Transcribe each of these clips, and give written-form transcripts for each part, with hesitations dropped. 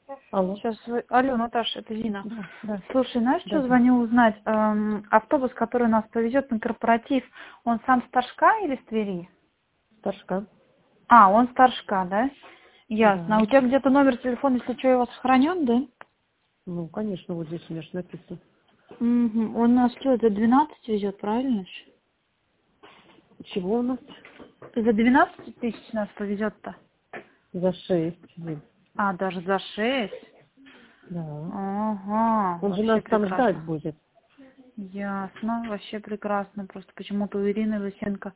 Алло. Сейчас Алло, Наташа, это Зина. Да. Слушай, знаешь, что Да. звоню узнать? Автобус, который нас повезет на корпоратив, он сам с Торжка или с Твери? Торжка. Он с Торжка, да? Ясно. Да. А у тебя где-то номер телефона, если что, у вас сохранен, да? Ну, конечно, вот здесь у меня же написано. Угу. Он нас что, за 12 везет, правильно ж? Чего у нас? За 12 тысяч нас повезет-то? За 6. Даже за 6. Да. Ага, Он же вообще нас там ждать прекрасно. будет. Ясно, вообще прекрасно. Просто почему-то у Ирины Лысенко,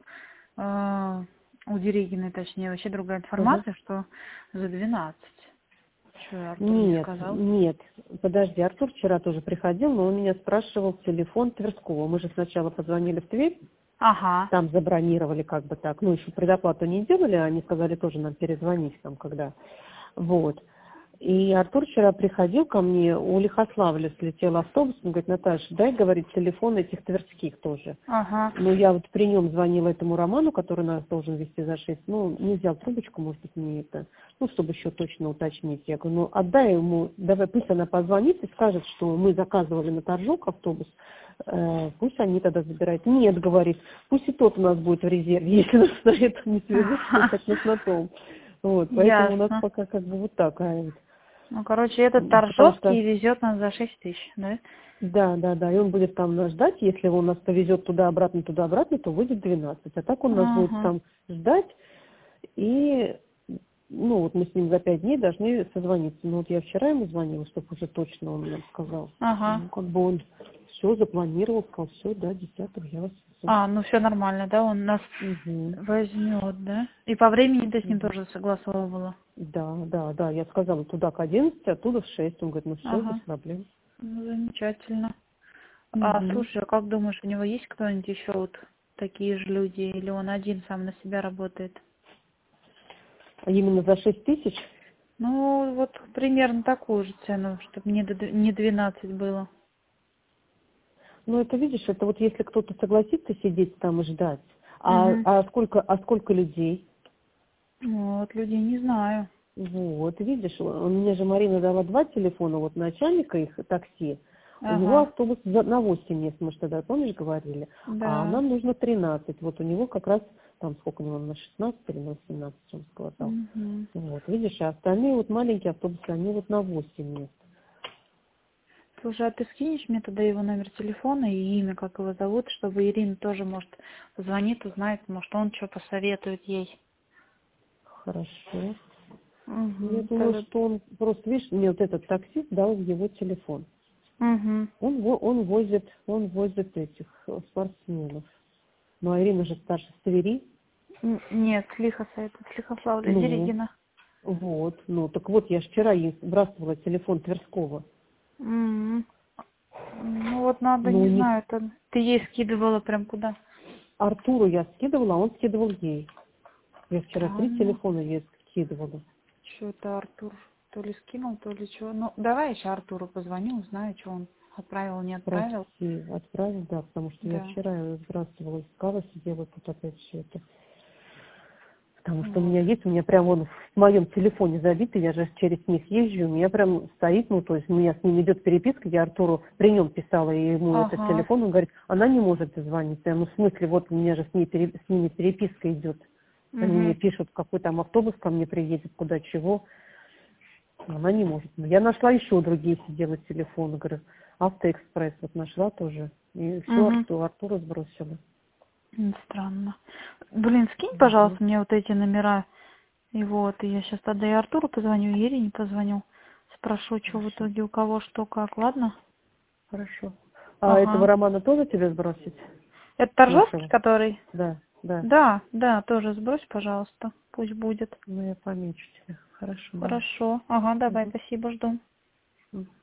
у Дерегиной, точнее, вообще другая Ага. информация, что за 12. Что, Артур не Нет, сказал? нет. Подожди, Артур вчера тоже приходил, но он меня спрашивал телефон Тверского. Мы же сначала позвонили в Тверь, Ага. там забронировали как бы так. Ну, еще предоплату не делали, они сказали тоже нам перезвонить там, когда. Вот. И Артур вчера приходил ко мне, у Лихославля слетел автобус, он говорит: Наташа, дай, говорит, телефон этих тверских тоже. Ага. Ну, я вот при нем звонила этому Роману, который нас должен вести за 6, ну, не взял трубочку, может быть, мне это, ну, чтобы еще точно уточнить. Я говорю, ну, отдай ему, давай, пусть она позвонит и скажет, что мы заказывали на Торжок автобус, пусть они тогда забирают. Нет, говорит, пусть и тот у нас будет в резерве, если нас на этом не свезут, хоть нас на том. Вот, поэтому у нас Ясно. пока как бы вот так. Ну, короче, этот Потому что, Торжовский везет нас за 6 тысяч, да? да, и он будет там нас ждать. Если он нас повезет туда-обратно, то выйдет 12. А так он нас будет Ага. там ждать. И, ну, вот мы с ним за 5 дней должны созвониться. Ну, вот я вчера ему звонила, чтобы уже точно он нам сказал. Ага. Ну, как бы он все запланировал, сказал, все, да, 10-го я вас везу. Ну все нормально, да? Он нас Угу. возьмет, да? И по времени ты с ним Угу. тоже согласовывала? Да, я сказала туда к 11, оттуда в 6. Он говорит, ну все, без Ага. проблем. Ну, замечательно. Угу. Слушай, а как думаешь, у него есть кто-нибудь еще вот такие же люди, или он один сам на себя работает? А именно за 6 тысяч? Ну, вот примерно такую же цену, чтобы не 12 было. Ну, это видишь, это вот если кто-то согласится сидеть там и ждать. Угу. Сколько людей? Вот, людей не знаю. Вот, видишь, у меня же Марина дала 2 телефона, вот начальника их такси. У него Ага, автобус на 8 мест, мы же тогда, помнишь, говорили. А да. нам нужно 13. Вот у него как раз, там сколько у него, на 16 или на 17, он сказал. Угу. Вот, видишь, а остальные вот маленькие автобусы, они вот на 8 мест. Слушай, а ты скинешь мне тогда его номер телефона и имя, как его зовут, чтобы Ирина тоже, может, позвонит, узнает, может, он что посоветует ей. Хорошо. Я Угу. думаю, что он просто, видишь, мне вот этот таксист дал его телефон. Угу. Он возит этих спортсменов. Ну, а Ирина же старше с Твери. Нет, с Лихославля, Ну, Дерегина. вот. Ну, так вот, я ж вчера ей сбрасывала телефон Тверского. М. Ну вот надо, Ну, не не знаю, ты ей скидывала прям куда? Артуру я скидывала, а он скидывал ей. Я вчера 3 Странно. телефона ей скидывала. Что это Артур то ли скинул, то ли что. Ну, давай еще Артуру позвоню, узнаю, что он отправил, не отправил. Спроси, отправил, да, потому что я Да. вчера ее сбрасывала, искала, сидела тут опять все это. Потому что Вот. у меня прям вон в моем телефоне забито, я же через них езжу, у меня прям стоит, ну, то есть у меня с ним идет переписка, я Артуру при нем писала и ему этот Ага. телефон, он говорит, она не может дозвониться. Я, ну, в смысле, вот у меня же с ними переписка идет. Они мне Угу. пишут, какой там автобус ко мне приедет, куда чего. Она не может. Но я нашла еще другие сидела телефоны, говорю, Автоэкспресс вот нашла тоже. И все Угу. Артуру сбросила. Странно. Блин, скинь, Мгм. пожалуйста, мне вот эти номера. И вот, и я сейчас тогда и Артуру позвоню, и Ирине позвоню. Спрошу, что в Хорошо, итоге у кого что как, ладно? хорошо. А этого Ага. Романа тоже тебе сбросить? Это Торжовский, Нашего? который? Да, да. Да, тоже сбрось, пожалуйста. Пусть будет. Ну, я помечу тебя. Хорошо, давай. Хорошо. Ага, давай, Мгм. спасибо, жду. Мгм.